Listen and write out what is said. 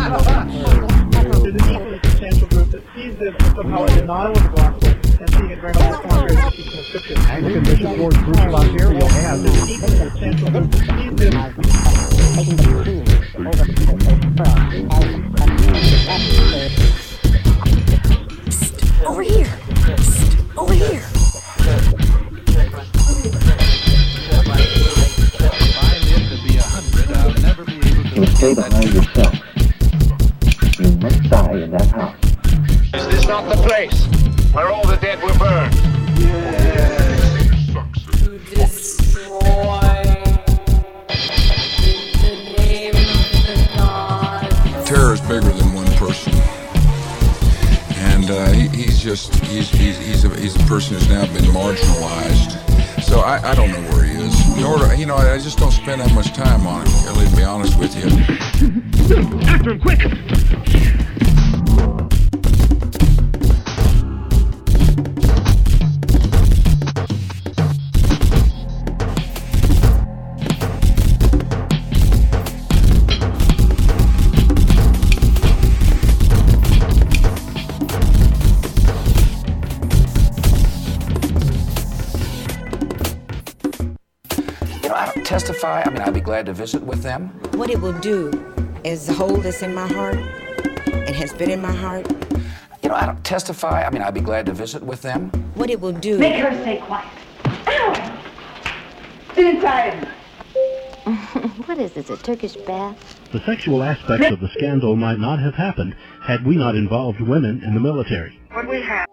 There's an equally substantial group that sees this as somehow a denial of the gospel and seeing it very much contrary to the teaching of Scripture. Anglican Bishop Ward Crucial Ontario has There's an equally substantial group that sees this. Over here. Over here. You stay behind yourself. You must die in that house. Is this not the place where all the dead were burned? To destroy the name of the God. Terror is bigger than one person, and he's a person who's now been marginalized. So I don't know where he is. Nor I just don't spend that much time on him. Really, to be honest with you. After him, quick! I don't testify. I'd be glad to visit with them. What it will do is hold us in my heart and has been in my heart. I don't testify. I'd be glad to visit with them. What it will do. Make her stay quiet. Ow! Sit inside. What is this, a Turkish bath? The sexual aspects of the scandal might not have happened had we not involved women in the military. What we have